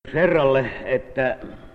Herralle, että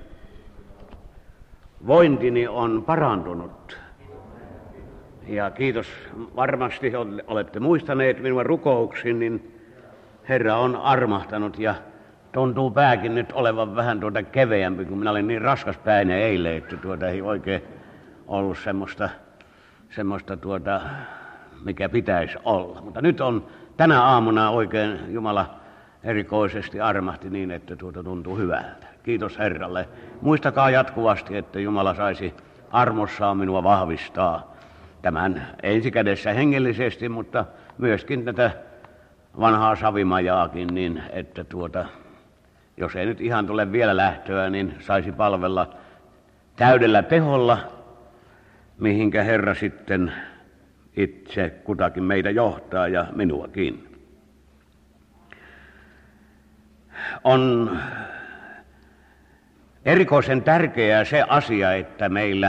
vointini on parantunut. Ja kiitos, varmasti olette muistaneet minun rukouksiin, niin Herra on armahtanut ja tuntuu pääkin nyt olevan vähän keveämpi, kun minä olin niin raskaspäinen eilen, että ei oikein ollut semmoista mikä pitäisi olla. Mutta nyt on tänä aamuna oikein Jumala erikoisesti armahti niin, että tuntuu hyvältä. Kiitos Herralle. Muistakaa jatkuvasti, että Jumala saisi armossaan minua vahvistaa tämän ensikädessä hengellisesti, mutta myöskin tätä vanhaa savimajaakin, niin että jos ei nyt ihan tule vielä lähtöä, niin saisi palvella täydellä teholla, mihinkä Herra sitten itse kutakin meitä johtaa ja minuakin. On erikoisen tärkeää se asia, että meillä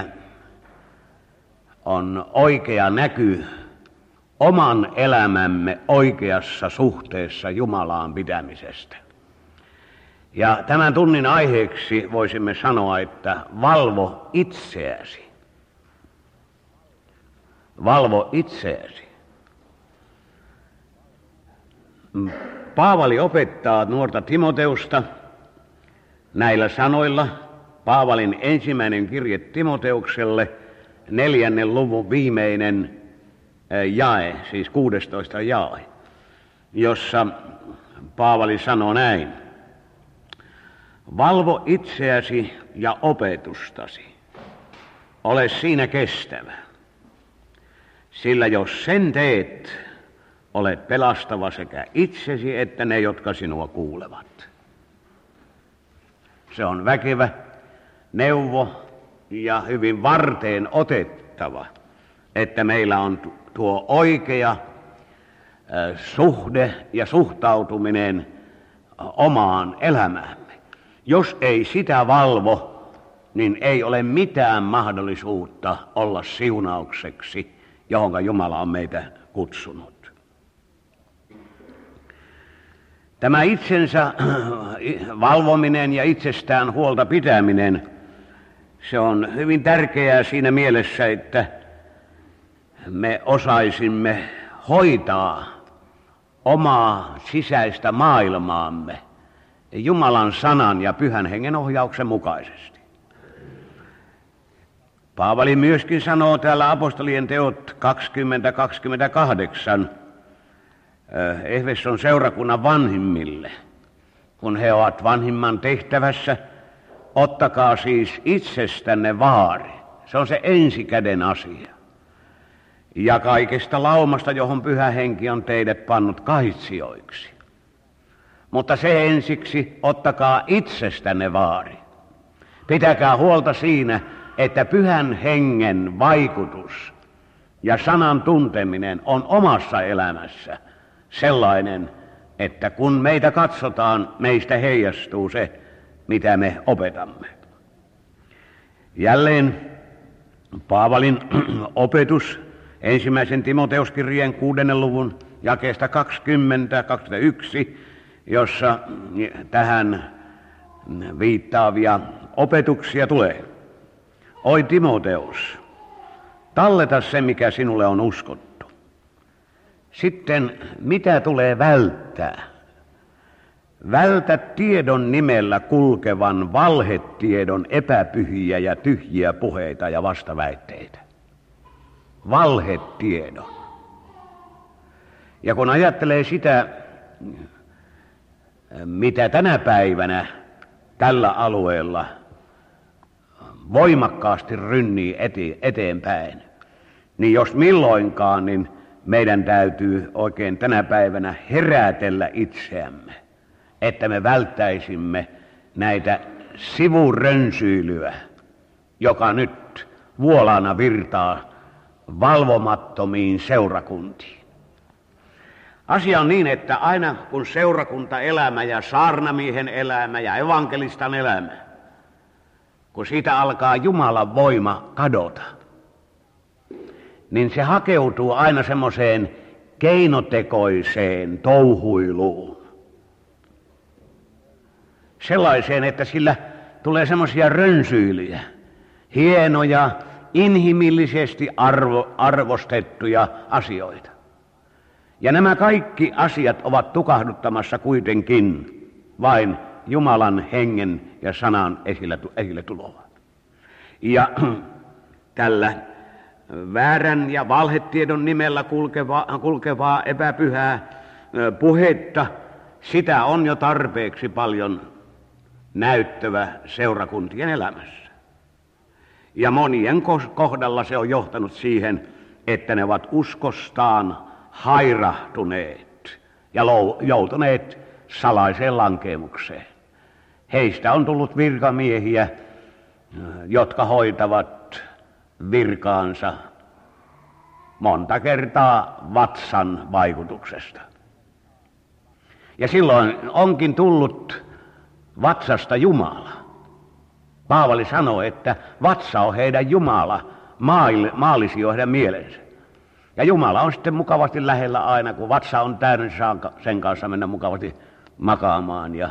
on oikea näky oman elämämme oikeassa suhteessa Jumalaan pitämisestä. Ja tämän tunnin aiheeksi voisimme sanoa, että valvo itseäsi. Valvo itseäsi. Paavali opettaa nuorta Timoteusta näillä sanoilla. Paavalin ensimmäinen kirje Timoteukselle, 4. luvun viimeinen jae, siis 16 jae, jossa Paavali sanoo näin. Valvo itseäsi ja opetustasi. Ole siinä kestävä. Sillä jos sen teet, olet pelastava sekä itsesi että ne, jotka sinua kuulevat. Se on väkevä neuvo ja hyvin varteen otettava, että meillä on tuo oikea suhde ja suhtautuminen omaan elämäämme. Jos ei sitä valvo, niin ei ole mitään mahdollisuutta olla siunaukseksi, johonka Jumala on meitä kutsunut. Tämä itsensä valvominen ja itsestään huolta pitäminen, se on hyvin tärkeää siinä mielessä, että me osaisimme hoitaa omaa sisäistä maailmaamme Jumalan sanan ja Pyhän Hengen ohjauksen mukaisesti. Paavali myöskin sanoo täällä apostolien teot 20:28 Efeson seurakunnan vanhimmille, kun he ovat vanhimman tehtävässä, ottakaa siis itsestänne vaari. Se on se ensikäden asia. Ja kaikesta laumasta, johon Pyhä Henki on teidät pannut kaitsijoiksi. Mutta se ensiksi, ottakaa itsestänne vaari. Pitäkää huolta siinä, että Pyhän Hengen vaikutus ja sanan tunteminen on omassa elämässä sellainen, että kun meitä katsotaan, meistä heijastuu se, mitä me opetamme. Jälleen Paavalin opetus ensimmäisen Timoteuskirjeen 6. luvun jakeesta 20-21, jossa tähän viittaavia opetuksia tulee. Oi Timoteus, talleta se, mikä sinulle on uskottu. Sitten mitä tulee välttää? Vältä tiedon nimellä kulkevan valhetiedon epäpyhiä ja tyhjiä puheita ja vastaväitteitä. Valhetiedon. Ja kun ajattelee sitä, mitä tänä päivänä tällä alueella voimakkaasti rynnii eteenpäin, niin jos milloinkaan, niin meidän täytyy oikein tänä päivänä herätellä itseämme, että me välttäisimme näitä sivurönsyilyä, joka nyt vuolaana virtaa valvomattomiin seurakuntiin. Asia on niin, että aina kun seurakuntaelämä ja saarnamiehen elämä ja evankelistan elämä, kun siitä alkaa Jumalan voima kadota, niin se hakeutuu aina semmoiseen keinotekoiseen touhuiluun. sellaiseen, että sillä tulee semmoisia rönsyilyjä, hienoja, inhimillisesti arvostettuja asioita. Ja nämä kaikki asiat ovat tukahduttamassa kuitenkin vain Jumalan hengen ja sanan esille tuloa. Ja tällä väärän ja valhetiedon nimellä kulkevaa epäpyhää puhetta, sitä on jo tarpeeksi paljon näyttävä seurakuntien elämässä. Ja monien kohdalla se on johtanut siihen, että ne ovat uskostaan hairahtuneet ja joutuneet salaiseen lankeemukseen. Heistä on tullut virkamiehiä, jotka hoitavat virkaansa monta kertaa vatsan vaikutuksesta. Ja silloin onkin tullut vatsasta Jumala. Paavali sanoi, että vatsa on heidän Jumala, maalisi jo heidän mielensä. Ja Jumala on sitten mukavasti lähellä aina, kun vatsa on täynnä, niin saa sen kanssa mennä mukavasti makaamaan ja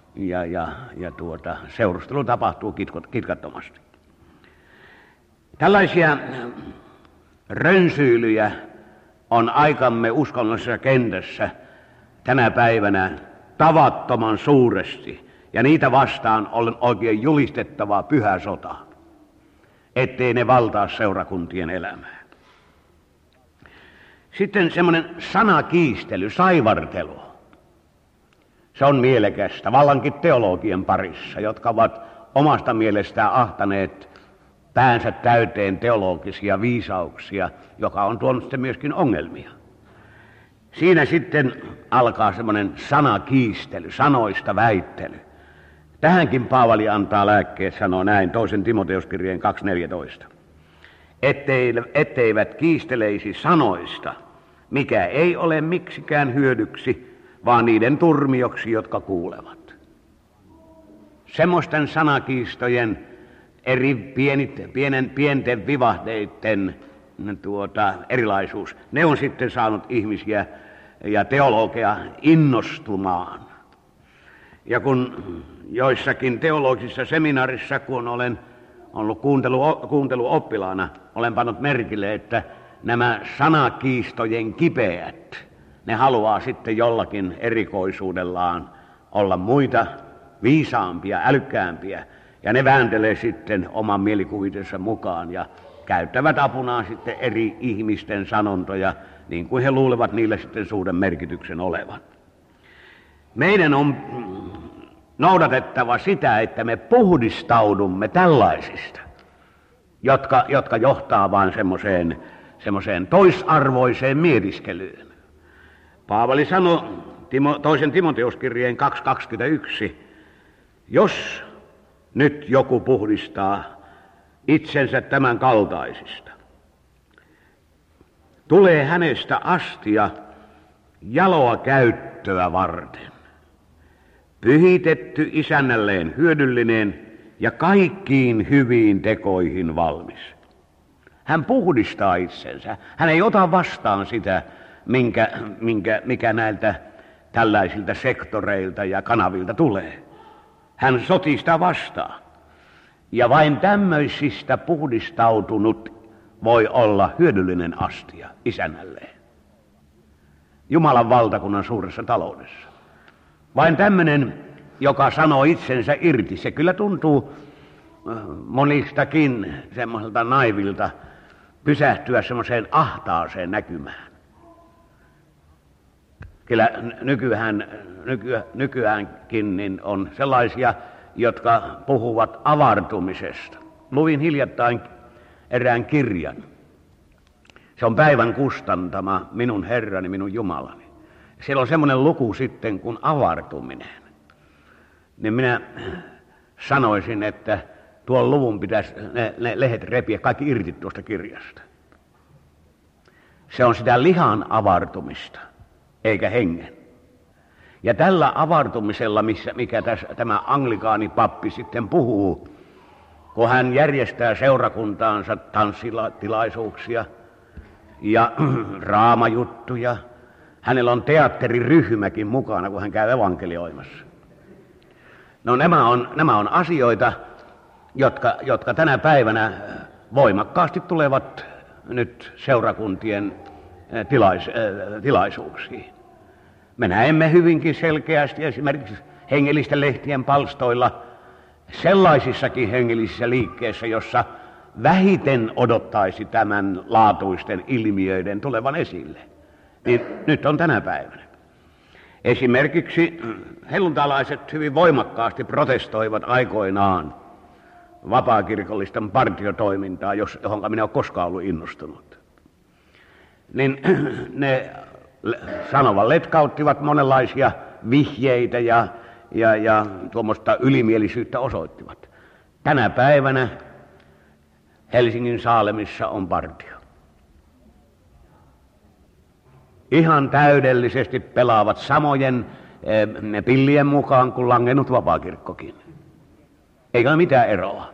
seurustelu tapahtuu kitkattomasti. Tällaisia rönsyilyjä on aikamme uskonnollisessa kentässä tänä päivänä tavattoman suuresti, ja niitä vastaan on oikein julistettava pyhä sota, ettei ne valtaa seurakuntien elämää. Sitten semmoinen sanakiistely, saivartelu. Se on mielekästä, vallankin teologien parissa, jotka ovat omasta mielestään ahtaneet päänsä täyteen teologisia viisauksia, joka on tuonut sitten myöskin ongelmia. Siinä sitten alkaa semmoinen sanakiistely, sanoista väittely. Tähänkin Paavali antaa lääkkeet, sanoo näin, 2. Timoteuskirjeen 2.14. Etteivät kiisteleisi sanoista, mikä ei ole miksikään hyödyksi, vaan niiden turmioksi, jotka kuulevat. Semmoisten sanakiistojen eri pienten vivahteiden erilaisuus, ne on sitten saanut ihmisiä ja teologeja innostumaan. Ja kun joissakin teologisissa seminaarissa, kun olen ollut kuunteluoppilaana, olen pannut merkille, että nämä sanakiistojen kipeät, ne haluaa sitten jollakin erikoisuudellaan olla muita viisaampia, älykkäämpiä, ja ne vääntelee sitten oman mielikuvitensa mukaan ja käyttävät apunaan sitten eri ihmisten sanontoja, niin kuin he luulevat niille sitten suuren merkityksen olevan. Meidän on noudatettava sitä, että me puhdistaudumme tällaisista, jotka johtaa vain semmoiseen toisarvoiseen mietiskelyyn. Paavali sanoi 2. Timoteuskirjeen 2.21, jos nyt joku puhdistaa itsensä tämän kaltaisista, tulee hänestä astia jaloa käyttöä varten, pyhitetty isännälleen hyödyllinen ja kaikkiin hyviin tekoihin valmis. Hän puhdistaa itsensä. Hän ei ota vastaan sitä, mikä näiltä tällaisilta sektoreilta ja kanavilta tulee. Hän sotii sitä vastaan. Ja vain tämmöisistä puhdistautunut voi olla hyödyllinen astia isännälleen. Jumalan valtakunnan suuressa taloudessa. Vain tämmöinen, joka sanoo itsensä irti, se kyllä tuntuu monistakin semmoiselta naivilta pysähtyä semmoiseen ahtaaseen näkymään. Kyllä nykyäänkin niin on sellaisia, jotka puhuvat avartumisesta. Luin hiljattain erään kirjan. Se on Päivän kustantama, Minun Herrani, minun Jumalani. Siellä on semmoinen luku sitten kuin avartuminen. Niin minä sanoisin, että tuon luvun pitäisi ne lehdet repiä kaikki irti tuosta kirjasta. Se on sitä lihan avartumista, eikä hengen. Ja tällä avartumisella, mikä tämä anglikaanipappi sitten puhuu, kun hän järjestää seurakuntaansa tanssitilaisuuksia ja raamajuttuja, hänellä on teatteriryhmäkin mukana, kun hän käy evankelioimassa. No nämä on asioita, jotka tänä päivänä voimakkaasti tulevat nyt seurakuntien tilaisuuksiin. Me näemme hyvinkin selkeästi esimerkiksi hengellisten lehtien palstoilla sellaisissakin hengellisissä liikkeissä, jossa vähiten odottaisi tämän laatuisten ilmiöiden tulevan esille. Niin nyt on tänä päivänä. Esimerkiksi helluntalaiset hyvin voimakkaasti protestoivat aikoinaan vapaakirkollisten partiotoimintaa, johon minä olen koskaan ollut innostunut. Niin ne sanovan letkauttivat monenlaisia vihjeitä ja tuommoista ylimielisyyttä osoittivat. Tänä päivänä Helsingin Saalemissa on partio. Ihan täydellisesti pelaavat samojen pillien mukaan kuin langennut vapaakirkkokin. Eikä ole mitään eroa.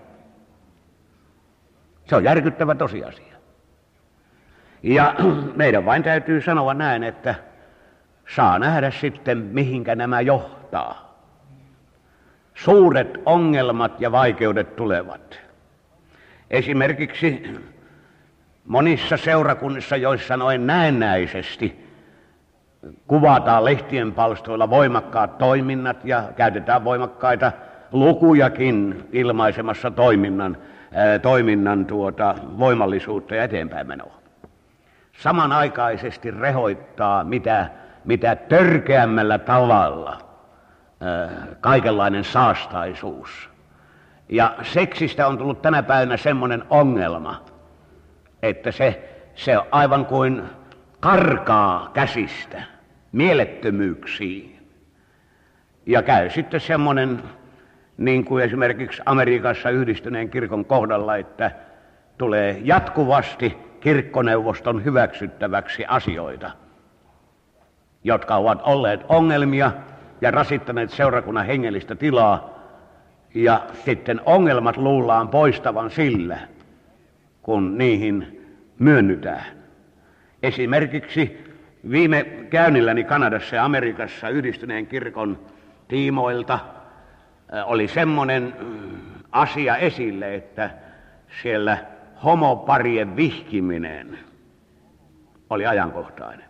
Se on järkyttävä tosiasia. Ja meidän vain täytyy sanoa näin, että saa nähdä sitten, mihinkä nämä johtaa. Suuret ongelmat ja vaikeudet tulevat. Esimerkiksi monissa seurakunnissa, joissa noin näennäisesti kuvataan lehtien palstoilla voimakkaat toiminnat ja käytetään voimakkaita lukujakin ilmaisemassa toiminnan voimallisuutta ja eteenpäin menoa. Samanaikaisesti rehoittaa mitä törkeämmällä tavalla kaikenlainen saastaisuus. Ja seksistä on tullut tänä päivänä semmoinen ongelma, että se on aivan kuin karkaa käsistä mielettömyyksiin. Ja käy sitten semmoinen, niin kuin esimerkiksi Amerikassa Yhdistyneen kirkon kohdalla, että tulee jatkuvasti kirkkoneuvoston hyväksyttäväksi asioita, jotka ovat olleet ongelmia ja rasittaneet seurakunnan hengellistä tilaa, ja sitten ongelmat luullaan poistavan sillä, kun niihin myönnytään. Esimerkiksi viime käynnilläni Kanadassa ja Amerikassa Yhdistyneen kirkon tiimoilta oli semmoinen asia esille, että siellä homoparien vihkiminen oli ajankohtainen.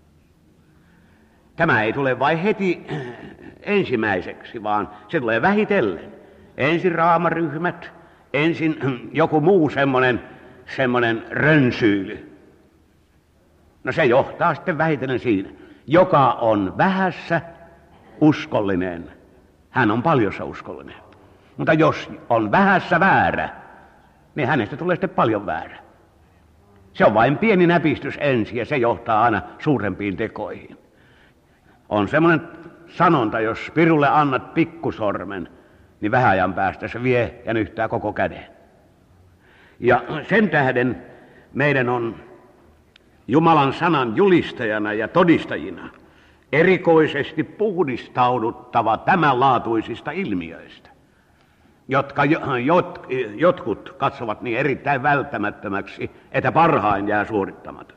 Tämä ei tule vain heti ensimmäiseksi, vaan se tulee vähitellen. Ensin raamaryhmät, ensin joku muu semmoinen rönsyily. No se johtaa sitten vähitellen siinä. Joka on vähässä uskollinen, hän on paljossa uskollinen. Mutta jos on vähässä väärä, niin hänestä tulee sitten paljon väärä. Se on vain pieni näpistys ensin ja se johtaa aina suurempiin tekoihin. On semmoinen sanonta, jos pirulle annat pikkusormen, niin vähän ajan päästä se vie ja nyhtää koko käden. Ja sen tähden meidän on Jumalan sanan julistajana ja todistajina erikoisesti puhdistauduttava tämänlaatuisista ilmiöistä, jotka jotkut katsovat niin erittäin välttämättömäksi, että parhain jää suorittamatta.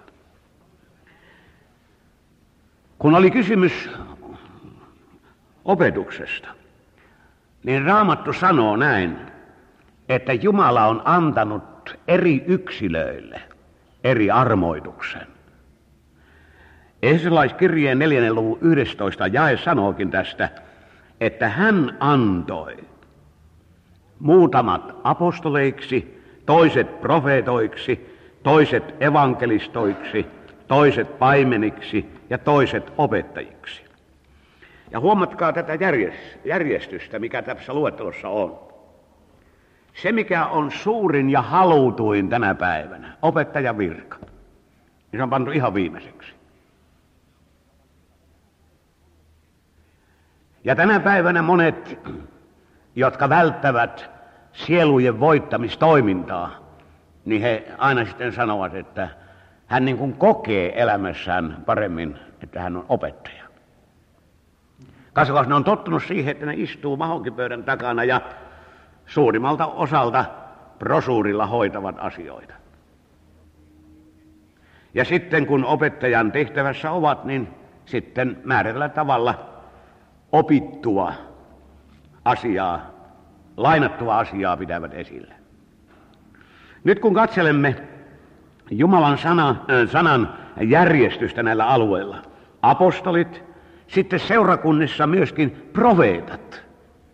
Kun oli kysymys opetuksesta, niin Raamattu sanoo näin, että Jumala on antanut eri yksilöille eri armoituksen. Efesolaiskirjeen 4. luvun 11 jae sanookin tästä, että hän antoi muutamat apostoleiksi, toiset profeetoiksi, toiset evankelistoiksi, toiset paimeniksi ja toiset opettajiksi. Ja huomatkaa tätä järjestystä, mikä tässä luettelossa on. Se, mikä on suurin ja halutuin tänä päivänä, opettajan virka, niin se on pantu ihan viimeiseksi. Ja tänä päivänä monet, jotka välttävät sielujen voittamistoimintaa, niin he aina sitten sanovat, että hän niin kuin kokee elämässään paremmin, että hän on opettaja. Katsokaa, ne on tottunut siihen, että ne istuu mahonkipöydän takana ja suurimmalta osalta brosuurilla hoitavat asioita. Ja sitten kun opettajan tehtävässä ovat, niin sitten määrätyllä tavalla opittua asiaa, lainattua asiaa pitävät esillä. Nyt kun katselemme Jumalan sanan järjestystä näillä alueilla, apostolit, sitten seurakunnissa myöskin profeetat.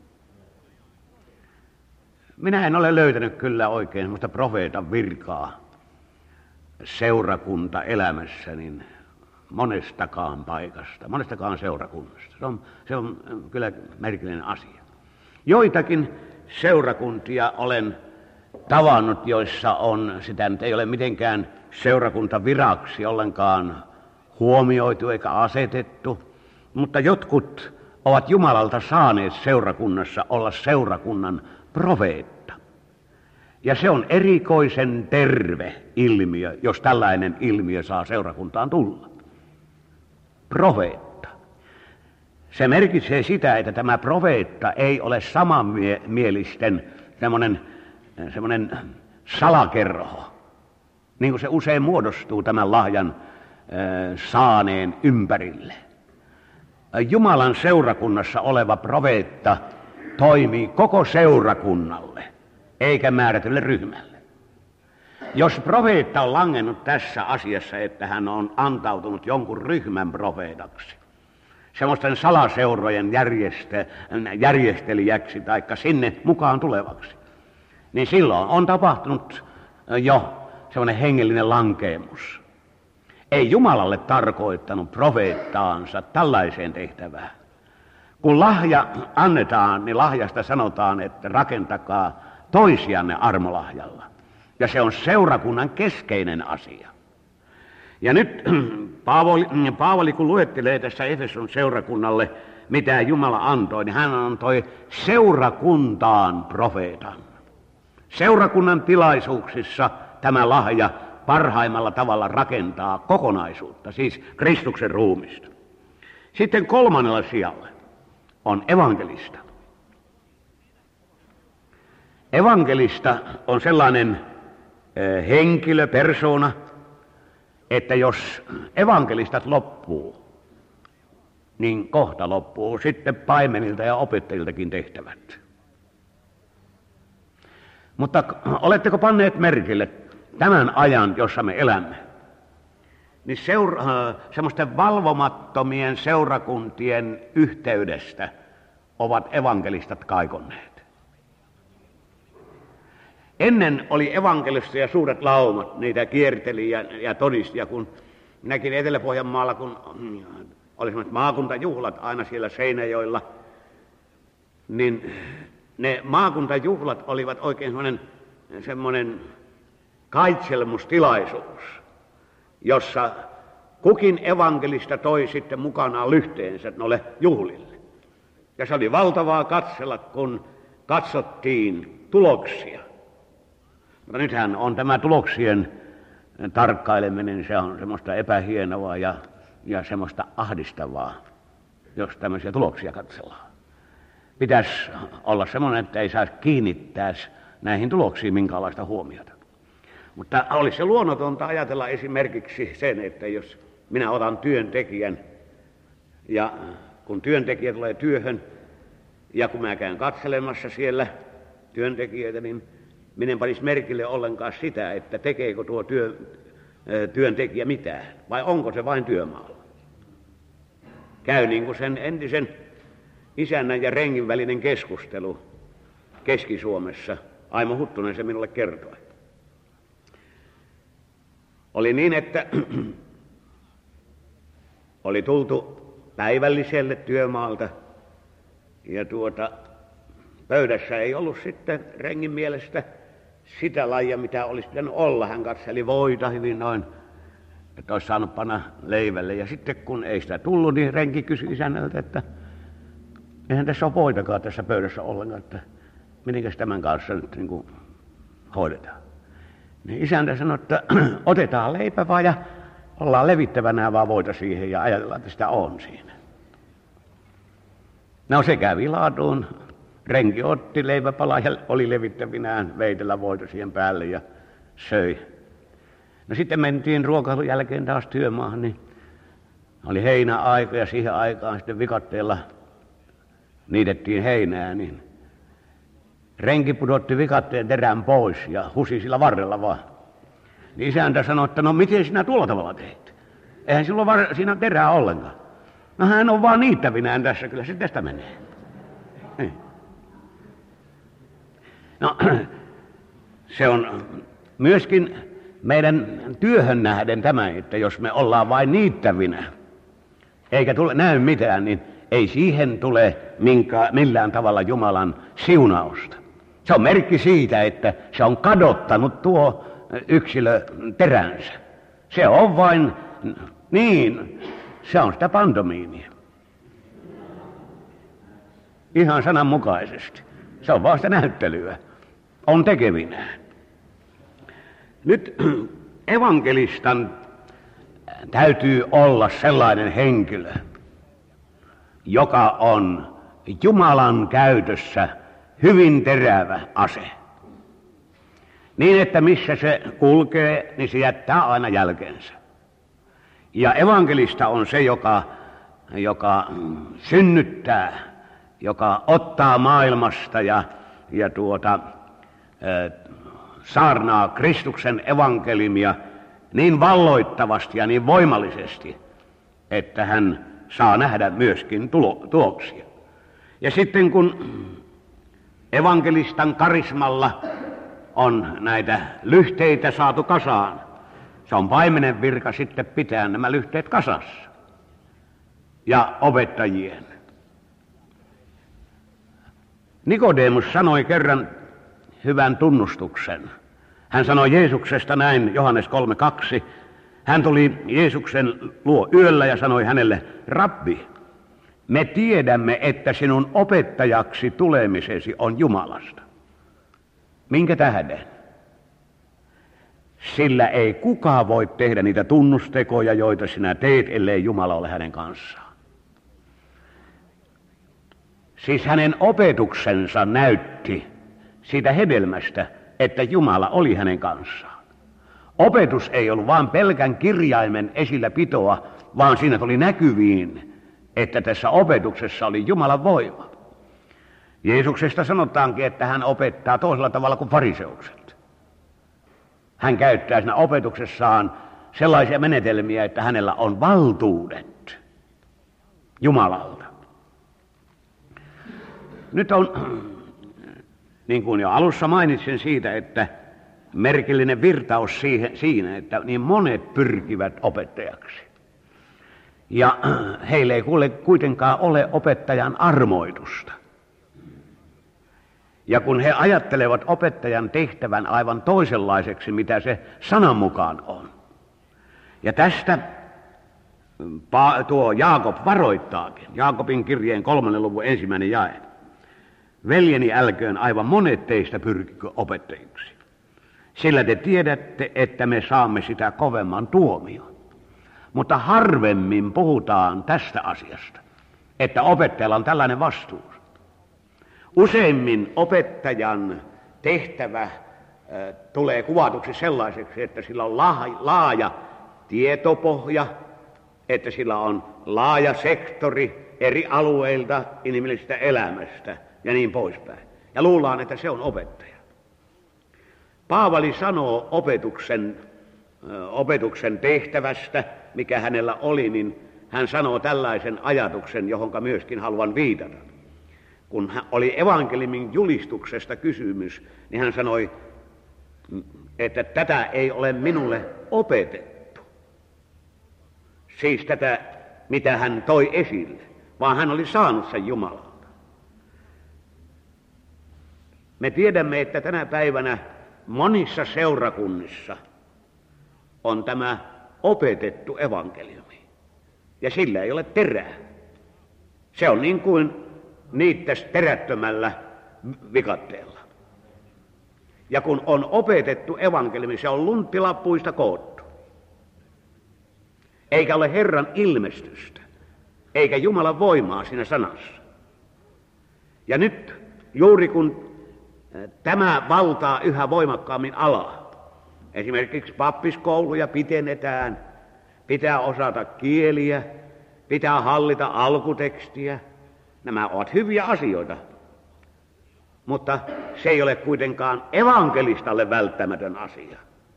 Minä en ole löytänyt kyllä oikein sellaista profeetan virkaa seurakuntaelämässä niin monestakaan paikasta, monestakaan seurakunnasta. Se on kyllä merkillinen asia. Joitakin seurakuntia olen tavannut, joissa on, sitä nyt ei ole mitenkään seurakuntaviraksi ollenkaan huomioitu eikä asetettu, mutta jotkut ovat Jumalalta saaneet seurakunnassa olla seurakunnan profeetta. Ja se on erikoisen terve ilmiö, jos tällainen ilmiö saa seurakuntaan tulla. Profeetta. Se merkitsee sitä, että tämä profeetta ei ole samanmielisten semmoinen salakerho, niin kuin se usein muodostuu tämän lahjan saaneen ympärille. Jumalan seurakunnassa oleva profeetta toimii koko seurakunnalle, eikä määrätylle ryhmälle. Jos profeetta on langennut tässä asiassa, että hän on antautunut jonkun ryhmän profeetaksi, semmoisten salaseurojen järjestelijäksi tai sinne mukaan tulevaksi, niin silloin on tapahtunut jo semmoinen hengellinen lankeemus. Ei Jumalalle tarkoittanut profeettaansa tällaiseen tehtävään. Kun lahja annetaan, niin lahjasta sanotaan, että rakentakaa toisianne armolahjalla. Ja se on seurakunnan keskeinen asia. Ja nyt Paavali kun luettelee tässä Efeson seurakunnalle, mitä Jumala antoi, niin hän antoi seurakuntaan profeetan. Seurakunnan tilaisuuksissa tämä lahja parhaimmalla tavalla rakentaa kokonaisuutta, siis Kristuksen ruumista. Sitten kolmannella sijalla on evankelista. Evankelista on sellainen henkilö, persona, että jos evankelistat loppuu, niin kohta loppuu sitten paimenilta ja opettajiltakin tehtävät. Mutta oletteko panneet merkille tämän ajan, jossa me elämme, niin semmoisten valvomattomien seurakuntien yhteydestä ovat evankelistat kaikonneet. Ennen oli evankelisteja suuret laumat, niitä kierteli ja todisti, ja kun minäkin Etelä-Pohjanmaalla, kun oli semmoiset maakuntajuhlat aina siellä Seinäjoella, niin ne maakuntajuhlat olivat oikein semmoinen kaitselmustilaisuus, jossa kukin evankelista toi sitten mukanaan lyhteensä noille juhlille. Ja se oli valtavaa katsella, kun katsottiin tuloksia. Mutta nythän on tämä tuloksien tarkkaileminen, se on semmoista epähienoa ja semmoista ahdistavaa, jos tämmöisiä tuloksia katsellaan. Pitäisi olla semmoinen, että ei saisi kiinnittää näihin tuloksiin minkäänlaista huomiota. Mutta olisi se luonnotonta ajatella esimerkiksi sen, että jos minä otan työntekijän ja kun työntekijä tulee työhön ja kun mä käyn katselemassa siellä työntekijöitä, niin minä en panisi merkille ollenkaan sitä, että tekeekö tuo työntekijä mitään vai onko se vain työmaalla. Käy niin kuin sen entisen isännän ja rengin välinen keskustelu Keski-Suomessa. Aimo Huttunen se minulle kertoi. Oli niin, että oli tultu päivälliselle työmaalta ja pöydässä ei ollut sitten rengin mielestä sitä lajia, mitä olisi pitänyt olla. Hän katseli voita hyvin noin, että olisi saanut panna leivälle. Ja sitten kun ei sitä tullut, niin renki kysyi isännältä, että eihän tässä ole voitakaan tässä pöydässä ollenkaan, että mitenkäs tämän kanssa nyt niin kuin hoidetaan. Niin isäntä sanoi, että otetaan leipä vaan ja ollaan levittävänä vaan voita siihen ja ajatellaan, että sitä on siinä. No se kävi laatuun. Renki otti leipäpalaa ja oli levittävinään veitellä voita siihen päälle ja söi. No sitten mentiin ruokailun jälkeen taas työmaahan, niin oli heinäaika ja siihen aikaan sitten vikatteella niitettiin heinää, niin renki pudotti vikatteen terän pois ja husi sillä varrella vaan. Niin isäntä sanoi, että no miten sinä tuolla tavalla teit? Eihän silloin siinä terää ollenkaan. No hän on vaan niittävinään tässä, kyllä se tästä menee. Niin. No, se on myöskin meidän työhön nähden tämä, että jos me ollaan vain niittävinä, eikä näy mitään, niin ei siihen tule millään tavalla Jumalan siunausta. Se on merkki siitä, että se on kadottanut tuo yksilö teränsä. Se on vain, niin, se on sitä pantomiimia. Ihan sananmukaisesti. Se on vaan sitä näyttelyä. On tekevinään. Nyt evankelistan täytyy olla sellainen henkilö, joka on Jumalan käytössä hyvin terävä ase. Niin, että missä se kulkee, niin se jättää aina jälkeensä. Ja evankelista on se, joka synnyttää, joka ottaa maailmasta ja saarnaa Kristuksen evankeliumia niin valloittavasti ja niin voimallisesti, että hän saa nähdä myöskin tuloksia. Ja sitten kun evankelistan karismalla on näitä lyhteitä saatu kasaan, se on paimenen virka sitten pitää nämä lyhteet kasassa. Ja opettajien. Nikodemus sanoi kerran hyvän tunnustuksen. Hän sanoi Jeesuksesta näin, Johannes 3:2. Hän tuli Jeesuksen luo yöllä ja sanoi hänelle, Rabbi, me tiedämme, että sinun opettajaksi tulemisesi on Jumalasta. Minkä tähden? Sillä ei kukaan voi tehdä niitä tunnustekoja, joita sinä teet, ellei Jumala ole hänen kanssaan. Siis hänen opetuksensa näytti siitä hedelmästä, että Jumala oli hänen kanssaan. Opetus ei ollut vain pelkän kirjaimen esillä pitoa, vaan siinä tuli näkyviin, että tässä opetuksessa oli Jumalan voima. Jeesuksesta sanotaankin, että hän opettaa toisella tavalla kuin fariseukset. Hän käyttää siinä opetuksessaan sellaisia menetelmiä, että hänellä on valtuudet Jumalalta. Nyt on, niin kuin jo alussa mainitsin siitä, että merkillinen virtaus siinä, että niin monet pyrkivät opettajaksi. Ja heillä ei kuitenkaan ole opettajan armoitusta. Ja kun he ajattelevat opettajan tehtävän aivan toisenlaiseksi, mitä se sanan mukaan on. Ja tästä tuo Jaakob varoittaakin. Jaakobin kirjeen 3. luvun 1. jae. Veljeni, älköön aivan monet teistä pyrkikö opettajiksi. Sillä te tiedätte, että me saamme sitä kovemman tuomion. Mutta harvemmin puhutaan tästä asiasta, että opettajalla on tällainen vastuu. Useimmin opettajan tehtävä tulee kuvatuksi sellaiseksi, että sillä on laaja tietopohja, että sillä on laaja sektori eri alueilta inhimillisestä elämästä ja niin poispäin. Ja luullaan, että se on opettaja. Paavali sanoo opetuksen tehtävästä, mikä hänellä oli, niin hän sanoo tällaisen ajatuksen, johonka myöskin haluan viitata. Kun oli evankeliumin julistuksesta kysymys, niin hän sanoi, että tätä ei ole minulle opetettu. Siis tätä, mitä hän toi esille, vaan hän oli saanut sen Jumalalta. Me tiedämme, että tänä päivänä monissa seurakunnissa on tämä opetettu evankeliumi, ja sillä ei ole terää. Se on niin kuin niittäisi terättömällä vikatteella. Ja kun on opetettu evankeliumi, se on lunttilappuista koottu. Eikä ole Herran ilmestystä, eikä Jumalan voimaa siinä sanassa. Ja nyt juuri kun tämä valtaa yhä voimakkaammin alaa, esimerkiksi pappiskouluja pitennetään, pitää osata kieliä, pitää hallita alkutekstiä, Nämä ovat hyviä asioita, mutta se ei ole kuitenkaan evankelistalle välttämätön asia.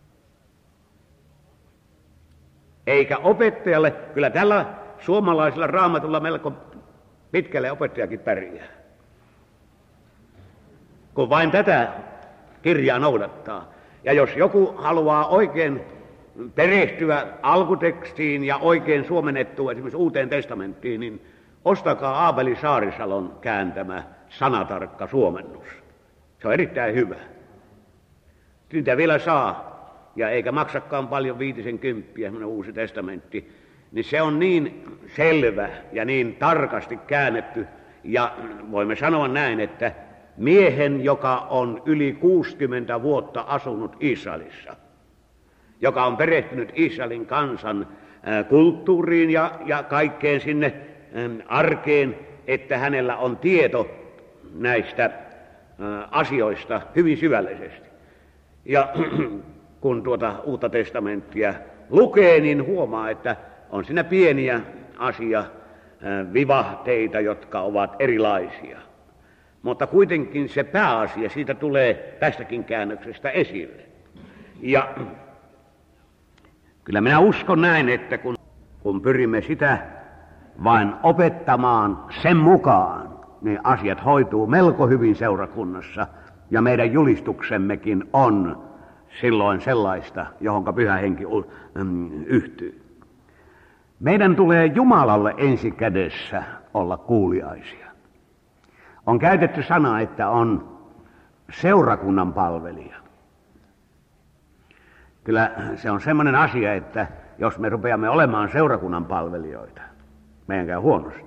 Eikä opettajalle, kyllä tällä suomalaisella raamatulla melko pitkälle opettajakin pärjää. Kun vain tätä kirjaa noudattaa. Ja jos joku haluaa oikein perehtyä alkutekstiin ja oikein suomennettua esimerkiksi Uuteen testamenttiin, niin ostakaa Aapeli Saarisalon kääntämä sanatarkka suomennus. Se on erittäin hyvä. Sitä vielä saa, ja eikä maksakaan paljon 50 semmoinen Uusi testamentti, niin se on niin selvä ja niin tarkasti käännetty, ja voimme sanoa näin, että miehen, joka on yli 60 vuotta asunut Israelissa, joka on perehtynyt Israelin kansan kulttuuriin ja kaikkeen sinne arkeen, että hänellä on tieto näistä asioista hyvin syvällisesti. Ja kun tuota Uutta testamenttia lukee, niin huomaa, että on siinä pieniä vivahteita, jotka ovat erilaisia. Mutta kuitenkin se pääasia siitä tulee tästäkin käännöksestä esille. Ja kyllä minä uskon näin, että kun pyrimme sitä vain opettamaan sen mukaan, niin asiat hoituu melko hyvin seurakunnassa. Ja meidän julistuksemmekin on silloin sellaista, johonka Pyhä Henki yhtyy. Meidän tulee Jumalalle ensi kädessä olla kuuliaisia. On käytetty sanaa, että on seurakunnan palvelija. Kyllä se on semmoinen asia, että jos me rupeamme olemaan seurakunnan palvelijoita, meidän käy huonosti.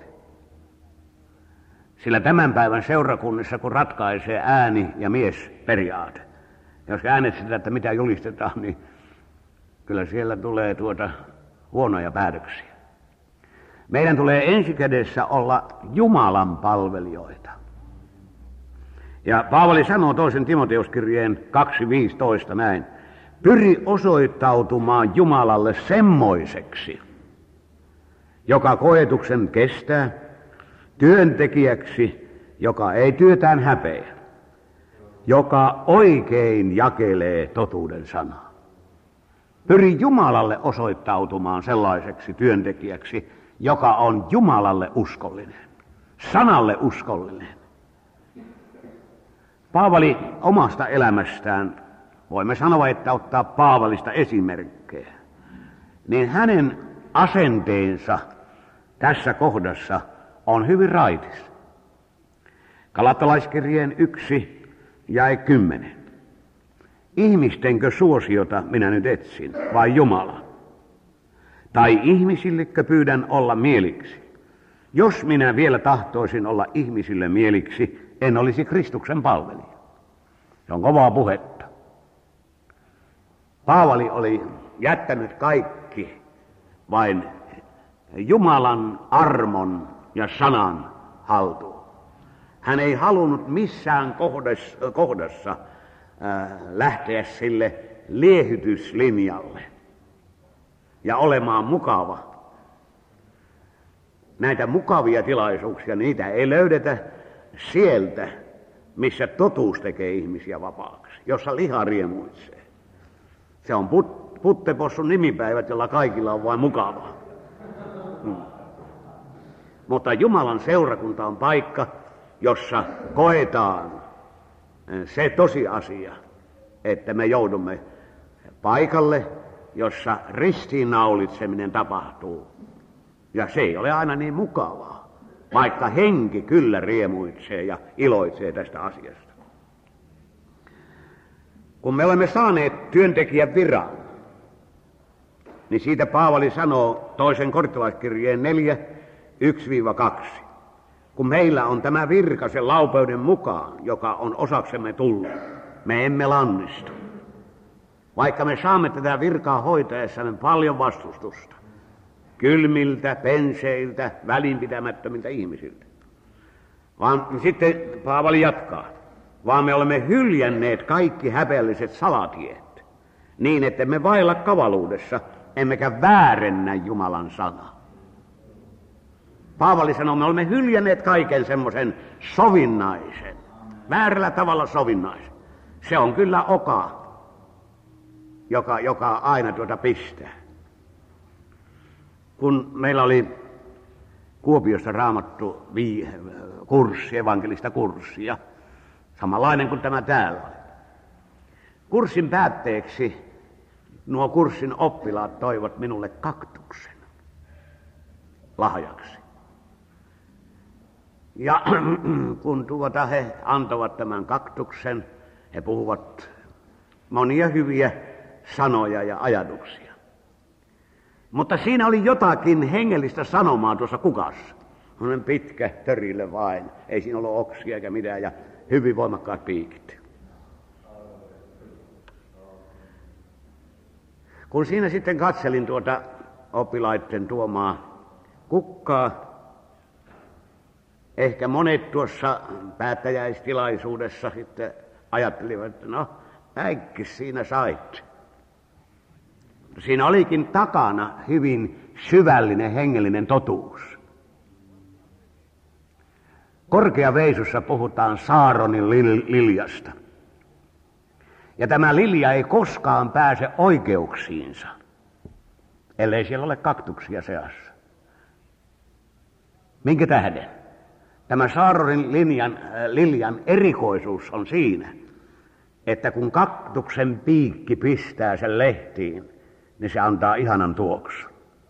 Sillä tämän päivän seurakunnissa, kun ratkaisee ääni- ja miesperiaate, jos äänestetään, että mitä julistetaan, niin kyllä siellä tulee huonoja päätöksiä. Meidän tulee ensikädessä olla Jumalan palvelijoita. Ja Paavali sanoo toisen Timoteuskirjeen 2.15 näin: pyri osoittautumaan Jumalalle semmoiseksi, joka koetuksen kestää, työntekijäksi, joka ei työtään häpeä, joka oikein jakelee totuuden sanaa. Pyri Jumalalle osoittautumaan sellaiseksi työntekijäksi, joka on Jumalalle uskollinen, sanalle uskollinen. Paavali omasta elämästään, voimme sanoa, että ottaa Paavalista esimerkkejä, niin hänen asenteensa tässä kohdassa on hyvin raitis. Galattalaiskirjeen 1 jae 10. Ihmistenkö suosiota minä nyt etsin, vai Jumala? Tai ihmisillekö pyydän olla mieliksi? Jos minä vielä tahtoisin olla ihmisille mieliksi, en olisi Kristuksen palvelija. Se on kovaa puhetta. Paavali oli jättänyt kaikki vain Jumalan armon ja sanan haltuun. Hän ei halunnut missään kohdassa lähteä sille liehytyslinjalle ja olemaan mukava. Näitä mukavia tilaisuuksia, niitä ei löydetä sieltä, missä totuus tekee ihmisiä vapaaksi, jossa liha riemuitsee. Se on Puttepossun nimipäivät, jolla kaikilla on vain mukavaa. Mutta Jumalan seurakunta on paikka, jossa koetaan se tosiasia, että me joudumme paikalle, jossa ristiinnaulitseminen tapahtuu. Ja se ei ole aina niin mukavaa, vaikka henki kyllä riemuitsee ja iloitsee tästä asiasta. Kun me olemme saaneet työntekijän viran, niin siitä Paavali sanoo toisen korintolaiskirjeen 4, 1-2. Kun meillä on tämä virka sen laupeuden mukaan, joka on osaksemme tullut, me emme lannistu. Vaikka me saamme tätä virkaa hoitaessamme paljon vastustusta. Kylmiltä, penseiltä, välinpitämättömiltä ihmisiltä. Vaan sitten Paavali jatkaa. Vaan me olemme hyljänneet kaikki häpeälliset salatiet, niin että me vailla kavaluudessa, emmekä väärennä Jumalan sanaa. Paavali sanoo, me olemme hyljänneet kaiken semmoisen sovinnaisen, väärällä tavalla sovinnaisen. Se on kyllä oka, joka aina pistää. Kun meillä oli Kuopiossa raamattu kurssi, evankelista kurssia, samanlainen kuin tämä täällä on. Kurssin päätteeksi nuo kurssin oppilaat toivat minulle kaktuksen lahjaksi. Ja kun he antoivat tämän kaktuksen, he puhuvat monia hyviä sanoja ja ajatuksia. Mutta siinä oli jotakin hengellistä sanomaa tuossa kukassa. Sellainen pitkä törille vain, ei siinä ollut oksia eikä mitään ja hyvin voimakkaat piikit. Kun siinä sitten katselin tuota oppilaiden tuomaa kukkaa, ehkä monet tuossa päättäjäistilaisuudessa sitten ajattelivat, että no, äikkis siinä sait. Siinä olikin takana hyvin syvällinen hengellinen totuus. Korkeaveisussa puhutaan Saaronin liljasta. Ja tämä lilja ei koskaan pääse oikeuksiinsa, ellei siellä ole kaktuksia seassa. Minkä tähden? Tämä Saaronin liljan erikoisuus on siinä, että kun kaktuksen piikki pistää sen lehtiin, niin se antaa ihanan tuoksun.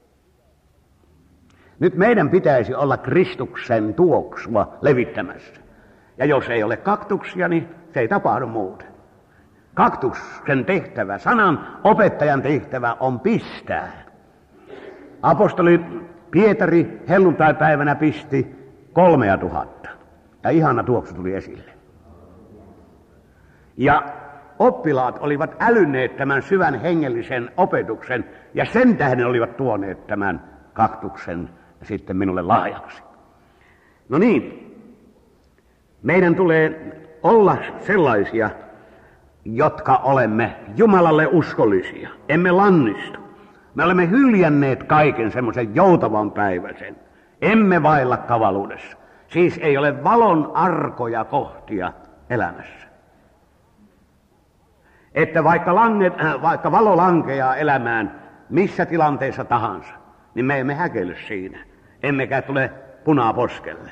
Nyt meidän pitäisi olla Kristuksen tuoksua levittämässä. Ja jos ei ole kaktuksia, niin se ei tapahdu muuten. Kaktuksen tehtävä, sanan opettajan tehtävä on pistää. Apostoli Pietari helluntaipäivänä pisti 3000. Ja ihana tuoksu tuli esille. Ja oppilaat olivat älynneet tämän syvän hengellisen opetuksen ja sen tähden olivat tuoneet tämän kaktuksen sitten minulle lahjaksi. No niin, meidän tulee olla sellaisia, jotka olemme Jumalalle uskollisia, emme lannistu. Me olemme hyljänneet kaiken semmoisen joutavan päiväisen, emme vailla kavaluudessa. Siis ei ole valon arkoja kohtia elämässä. Että vaikka valo lankeaa elämään missä tilanteessa tahansa, niin me emme häkeily siinä, emmekä tule punaa poskelle.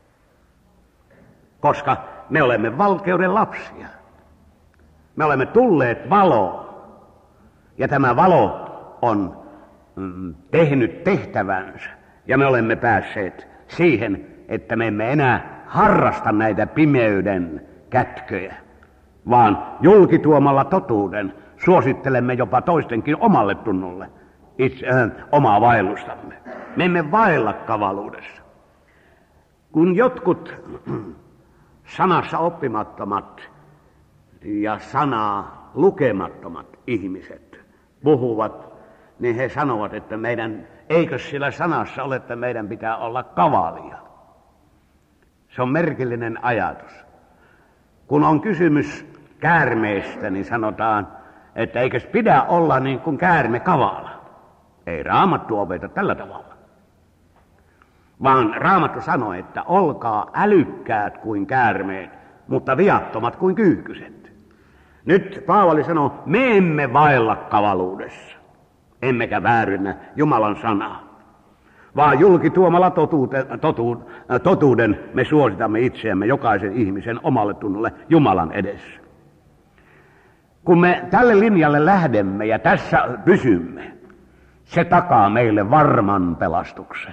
Koska me olemme valkeuden lapsia. Me olemme tulleet valoon. Ja tämä valo on tehnyt tehtävänsä. Ja me olemme päässeet siihen, että me emme enää harrasta näitä pimeyden kätköjä, vaan julkituomalla totuuden suosittelemme jopa toistenkin omalle tunnolle omaa vaellustamme. Me emme vaella kavaluudessa. Kun jotkut sanassa oppimattomat ja sanaa lukemattomat ihmiset puhuvat, niin he sanovat, että eikö sillä sanassa ole, että meidän pitää olla kavalia. Se on merkillinen ajatus. Kun on kysymys käärmeestä, niin sanotaan, että eikös pidä olla niin kuin käärme kavala. Ei Raamattu opeta tällä tavalla. Vaan Raamattu sanoo, että olkaa älykkäät kuin käärmeet, mutta viattomat kuin kyyhkyset. Nyt Paavali sanoo, me emme vaella kavaluudessa, emmekä väärynnä Jumalan sanaa, vaan julkituomalla totuuden me suositamme itseämme jokaisen ihmisen omalle tunnolle Jumalan edessä. Kun me tälle linjalle lähdemme ja tässä pysymme, se takaa meille varman pelastuksen.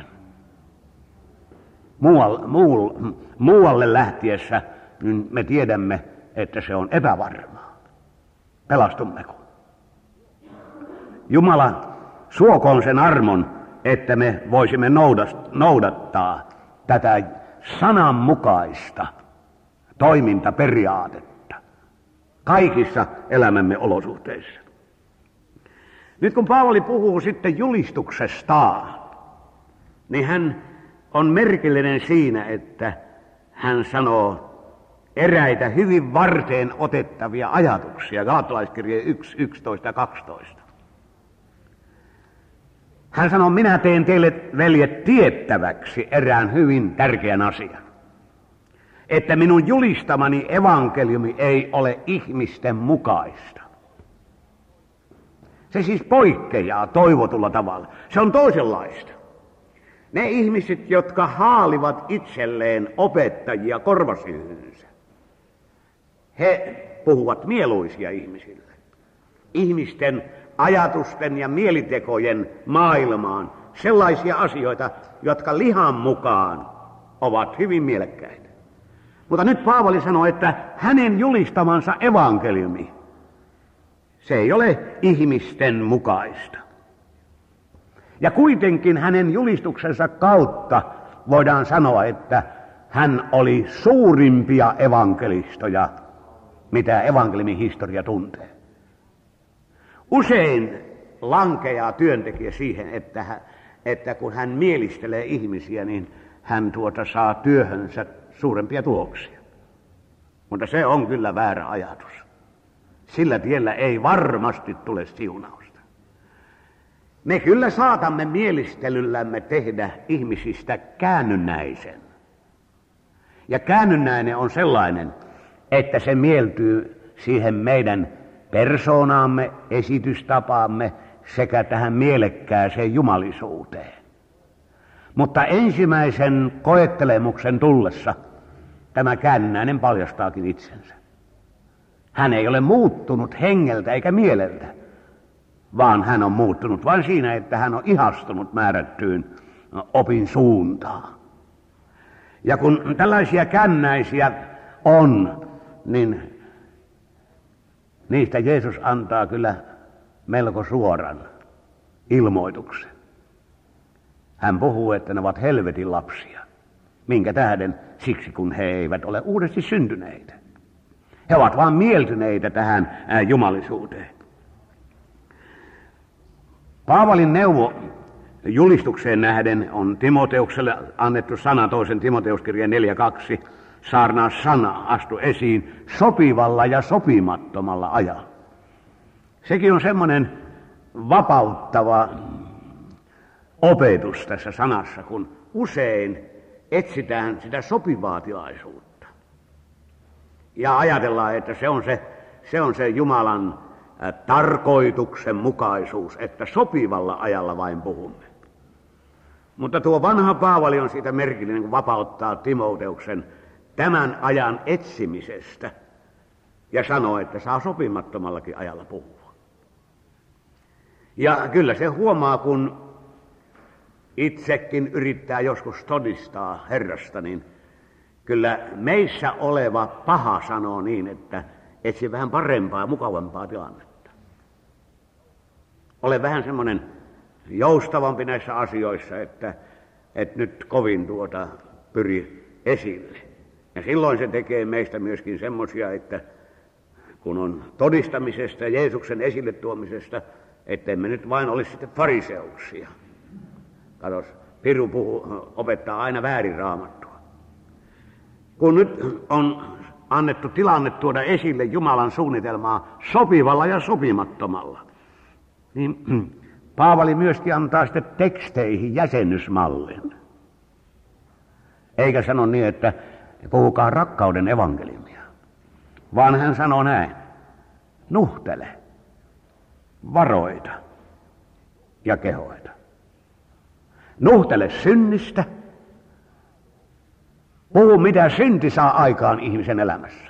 Muualle lähtiessä me tiedämme, että se on epävarmaa. Pelastummeko? Jumala suokoon sen armon, että me voisimme noudattaa tätä sananmukaista toimintaperiaatetta kaikissa elämämme olosuhteissa. Nyt kun Paavali puhuu sitten julistuksestaan, niin hän on merkillinen siinä, että hän sanoo eräitä hyvin varteen otettavia ajatuksia. Galatalaiskirje 1, 11 ja 12. Hän sanoi, minä teen teille, veljet, tiettäväksi erään hyvin tärkeän asian. Että minun julistamani evankeliumi ei ole ihmisten mukaista. Se siis poikkeaa toivotulla tavalla. Se on toisenlaista. Ne ihmiset, jotka haalivat itselleen opettajia korvasyyhynsä, he puhuvat mieluisia ihmisille. Ihmisten ajatusten ja mielitekojen maailmaan sellaisia asioita, jotka lihan mukaan ovat hyvin mielekkäitä. Mutta nyt Paavali sanoo, että hänen julistamansa evankeliumi, se ei ole ihmisten mukaista. Ja kuitenkin hänen julistuksensa kautta voidaan sanoa, että hän oli suurimpia evankelistoja, mitä evankeliumin historia tuntee. Usein lankeaa työntekijä siihen, että kun hän mielistelee ihmisiä, niin hän saa työhönsä suurempia tuloksia. Mutta se on kyllä väärä ajatus. Sillä tiellä ei varmasti tule siunausta. Me kyllä saatamme mielistelyllämme tehdä ihmisistä käännynnäisen. Ja käännynnäinen on sellainen, että se mieltyy siihen meidän persoonaamme, esitystapaamme sekä tähän mielekkääseen jumalisuuteen. Mutta ensimmäisen koettelemuksen tullessa tämä käännynnäinen paljastaakin itsensä. Hän ei ole muuttunut hengeltä eikä mieleltä, vaan hän on muuttunut vain siinä, että hän on ihastunut määrättyyn opin suuntaan. Ja kun tällaisia kännäisiä on, niin niistä Jeesus antaa kyllä melko suoran ilmoituksen. Hän puhuu, että ne ovat helvetin lapsia. Minkä tähden? Siksi, kun he eivät ole uudesti syntyneitä. He ovat vain mieltyneitä tähän jumalisuuteen. Paavalin neuvo julistukseen nähden on Timoteukselle annettu sana, toisen Timoteuskirjan 4:2. Saarnaa sana, astu esiin sopivalla ja sopimattomalla ajalla. Sekin on semmoinen vapauttava opetus tässä sanassa, kun usein etsitään sitä sopivaa tilaisuutta. Ja ajatellaan, että se on se Jumalan tarkoituksenmukaisuus, että sopivalla ajalla vain puhumme. Mutta tuo vanha Paavali on siitä merkillinen, kun vapauttaa Timoteuksen tämän ajan etsimisestä ja sanoo, että saa sopimattomallakin ajalla puhua. Ja kyllä se huomaa, kun itsekin yrittää joskus todistaa Herrasta, niin kyllä meissä oleva paha sanoo niin, että etsi vähän parempaa ja mukavampaa tilannetta. Ole vähän semmoinen joustavampi näissä asioissa, että et nyt kovin pyri esille. Ja silloin se tekee meistä myöskin semmoisia, että kun on todistamisesta ja Jeesuksen esille tuomisesta, ettemme nyt vain olisi sitten fariseuksia. Katos, Piru opettaa aina väärin Raamattua. Kun nyt on annettu tilanne tuoda esille Jumalan suunnitelmaa sopivalla ja sopimattomalla, niin Paavali myöskin antaa sitten teksteihin jäsennysmallin. Eikä sano niin, että puhukaa rakkauden evankeliumia, vaan hän sanoo näin: nuhtele, varoita ja kehoita. Nuhtele synnistä. Puhu, mitä synti saa aikaan ihmisen elämässä.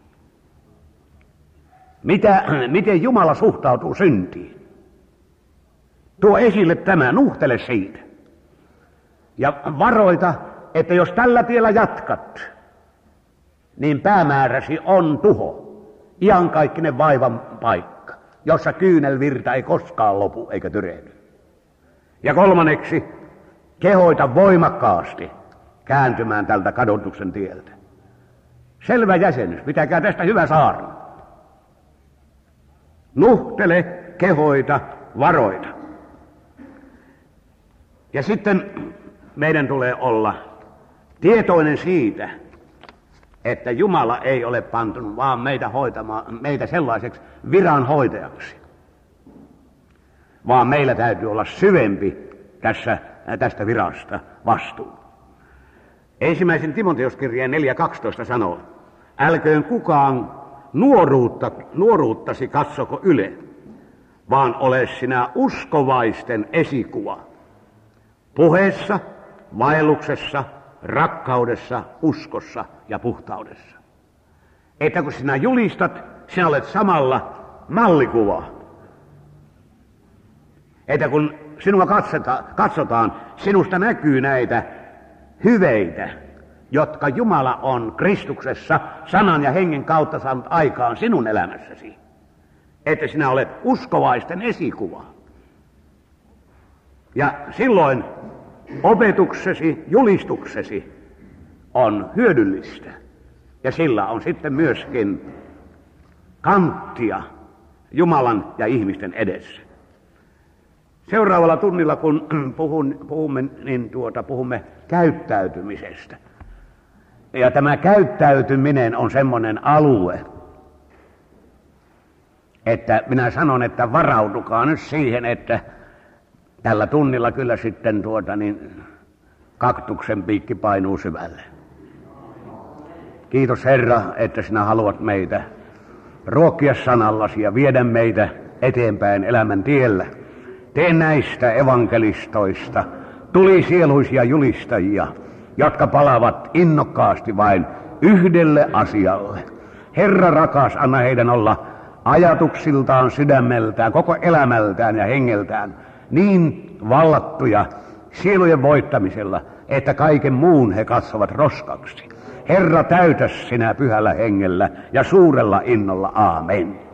Miten Jumala suhtautuu syntiin. Tuo esille tämä, nuhtele siitä. Ja varoita, että jos tällä tiellä jatkat, niin päämääräsi on tuho. Iankaikkinen vaivan paikka, jossa kyynelvirta ei koskaan lopu eikä tyrehdy. Ja kolmanneksi, kehoita voimakkaasti kääntymään tältä kadotuksen tieltä. Selvä jäsenys, pitäkää tästä hyvä saarna. Nuhtele, kehoita, varoita. Ja sitten meidän tulee olla tietoinen siitä, että Jumala ei ole pantunut vaan meitä sellaiseksi viranhoitajaksi, vaan meillä täytyy olla syvempi tästä virasta vastuun. Ensimmäisen Timoteoskirjeen 4.12 sanoo, älköön kukaan nuoruuttasi katsoko yle, vaan ole sinä uskovaisten esikuva. Puheessa, vaelluksessa, rakkaudessa, uskossa ja puhtaudessa. Että kun sinä julistat, sinä olet samalla mallikuva. Että kun sinua katsotaan, sinusta näkyy näitä hyveitä, jotka Jumala on Kristuksessa sanan ja hengen kautta saanut aikaan sinun elämässäsi. Että sinä olet uskovaisten esikuva. Ja silloin opetuksesi, julistuksesi on hyödyllistä. Ja sillä on sitten myöskin kanttia Jumalan ja ihmisten edessä. Seuraavalla tunnilla, kun puhumme käyttäytymisestä. Ja tämä käyttäytyminen on semmoinen alue, että minä sanon, että varautukaa nyt siihen, että tällä tunnilla kyllä sitten kaktuksen piikki painuu syvälle. Kiitos Herra, että sinä haluat meitä ruokkia sanallasi ja viedä meitä eteenpäin elämän tiellä. Tee näistä evankelistoista tulisieluisia julistajia, jotka palavat innokkaasti vain yhdelle asialle. Herra rakas, anna heidän olla ajatuksiltaan, sydämeltään, koko elämältään ja hengeltään niin vallattuja sielujen voittamisella, että kaiken muun he katsovat roskaksi. Herra, täytä sinä pyhällä hengellä ja suurella innolla. Aamen.